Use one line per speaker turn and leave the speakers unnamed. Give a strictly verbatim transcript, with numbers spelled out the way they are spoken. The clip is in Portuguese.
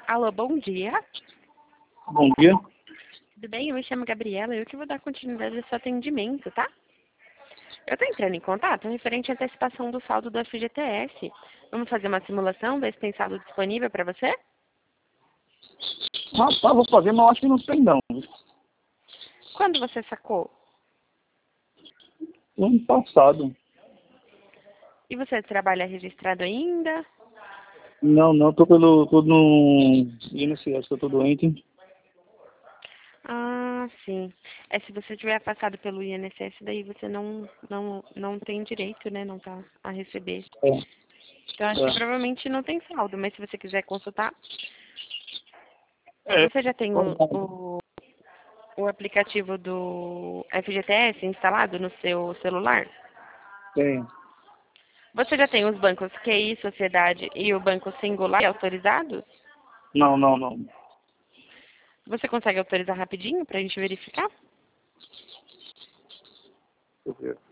Alô, bom dia.
Bom dia.
Tudo bem? Eu me chamo Gabriela e eu que vou dar continuidade ao seu atendimento, tá? Eu estou entrando em contato referente à antecipação do saldo do F G T S. Vamos fazer uma simulação, ver se tem saldo disponível para você?
Rapaz, vou fazer, mas eu acho que não tem não.
Quando você sacou?
No ano passado.
E você trabalha registrado ainda?
Não, não, tô pelo. tô no I N S S, eu tô doente.
Ah, sim. É, se você tiver passado pelo I N S S, daí você não, não, não tem direito, né? Não tá a receber.
É,
Então, acho que
é.
provavelmente não tem saldo, mas se você quiser consultar,
É,
você já tem o, o, o aplicativo do F G T S instalado no seu celular?
tem.
Você já tem os bancos Q I, Sociedade e o Banco Singular autorizados?
Não, não, não.
Você consegue autorizar rapidinho para a gente verificar?
Deixa eu ver.